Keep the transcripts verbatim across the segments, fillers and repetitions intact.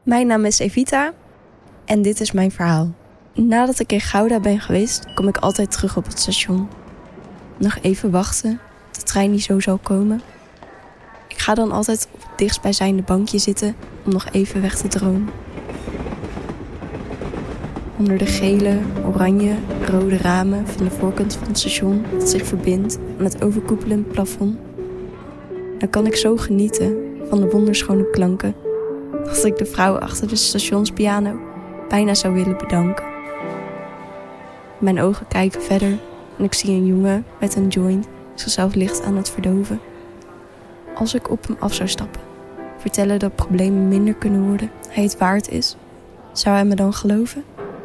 Mijn naam is Evita en dit is mijn verhaal. Nadat ik in Gouda ben geweest, kom ik altijd terug op het station. Nog even wachten, de trein die zo zal komen. Ik ga dan altijd op het dichtstbijzijnde bankje zitten om nog even weg te dromen. Onder de gele, oranje, rode ramen van de voorkant van het station dat zich verbindt aan het overkoepelend plafond. Dan kan ik zo genieten van de wonderschone klanken dat ik de vrouw achter de stationspiano bijna zou willen bedanken. Mijn ogen kijken verder en ik zie een jongen met een joint zichzelf licht aan het verdoven. Als ik op hem af zou stappen, vertellen dat problemen minder kunnen worden, hij het waard is, zou hij me dan geloven?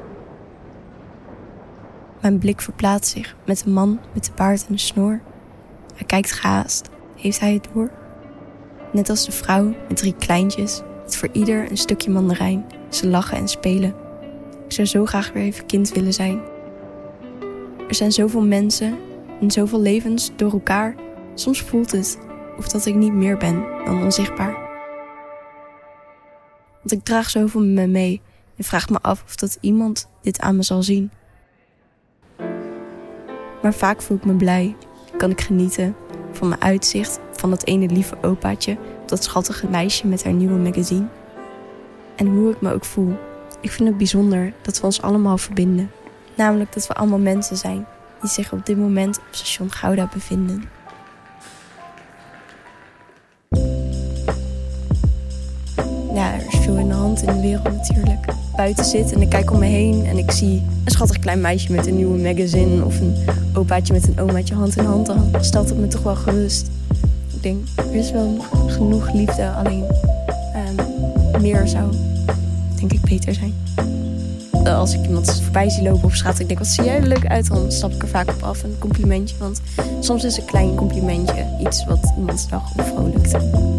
Mijn blik verplaatst zich met een man met de baard en de snor. Hij kijkt gehaast. Heeft hij het door? Net als de vrouw met drie kleintjes, met voor ieder een stukje mandarijn. Ze lachen en spelen. Ik zou zo graag weer even kind willen zijn. Er zijn zoveel mensen en zoveel levens door elkaar. Soms voelt het of dat ik niet meer ben dan onzichtbaar. Want ik draag zoveel met me mee en vraag me af of dat iemand dit aan me zal zien. Maar vaak voel ik me blij. Kan ik genieten van mijn uitzicht, van dat ene lieve opaatje, dat schattige meisje met haar nieuwe magazine. En hoe ik me ook voel. Ik vind het bijzonder dat we ons allemaal verbinden. Namelijk dat we allemaal mensen zijn die zich op dit moment op station Gouda bevinden. Ja, er is veel in de hand in de wereld natuurlijk. Buiten zit en ik kijk om me heen en ik zie een schattig klein meisje met een nieuwe magazine of een opaatje met een omaatje hand in hand. Dan stelt het me toch wel gerust. Ik denk, er is wel genoeg liefde, alleen uh, meer zou denk ik beter zijn. Uh, als ik iemand voorbij zie lopen op straat en ik denk, wat zie jij er leuk uit, dan stap ik er vaak op af, een complimentje. Want soms is een klein complimentje iets wat iemands dag opvrolijkt.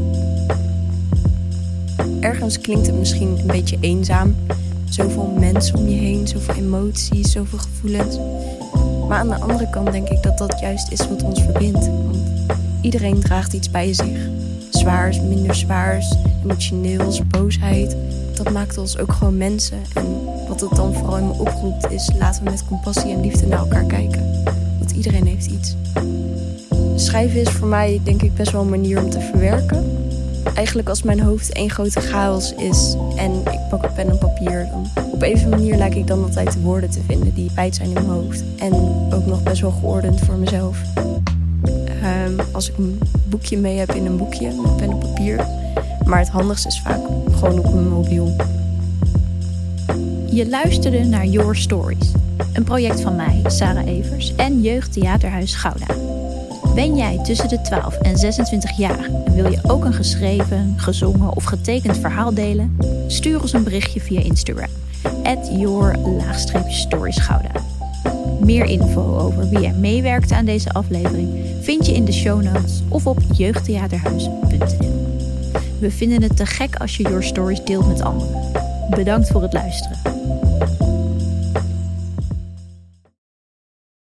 Ergens klinkt het misschien een beetje eenzaam. Zoveel mensen om je heen, zoveel emoties, zoveel gevoelens. Maar aan de andere kant denk ik dat dat juist is wat ons verbindt. Want iedereen draagt iets bij zich. Zwaars, minder zwaars, emotioneels, boosheid. Dat maakt ons ook gewoon mensen. En wat het dan vooral in me oproept is, laten we met compassie en liefde naar elkaar kijken. Want iedereen heeft iets. Schrijven is voor mij denk ik best wel een manier om te verwerken. Eigenlijk als mijn hoofd één grote chaos is en ik pak een pen en papier, dan op een of andere manier lijk ik dan altijd de woorden te vinden die feit zijn in mijn hoofd. En ook nog best wel geordend voor mezelf. Um, als ik een boekje mee heb in een boekje met pen en papier. Maar het handigste is vaak gewoon op mijn mobiel. Je luisterde naar Your Stories. Een project van mij, Sarah Evers en Jeugdtheaterhuis Gouda. Ben jij tussen de twaalf en zesentwintig jaar en wil je ook een geschreven, gezongen of getekend verhaal delen? Stuur ons een berichtje via Instagram, at your stories Gouda. Meer info over wie er meewerkt aan deze aflevering vind je in de show notes of op jeugdtheaterhuis punt n l. We vinden het te gek als je Your Stories deelt met anderen. Bedankt voor het luisteren.